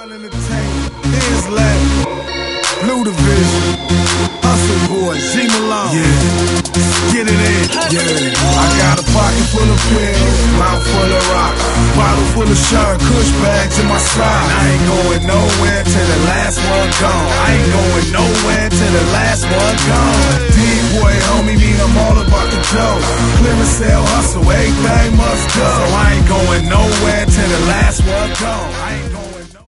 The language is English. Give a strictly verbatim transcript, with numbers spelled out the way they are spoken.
L Entertainment, Islam, Blue Division, Hustle Boy, G Malone. Yeah, get it in. Yeah, I got a pocket full of pills, mouth full of rocks, bottle full of shirt, kush bags in my side. I ain't going nowhere till the last one gone. I ain't going nowhere till the last one gone. D-boy, homie, mean I'm all about the dough. Clearance sale, hustle, everything must go. So I ain't going nowhere till the last one gone. I ain't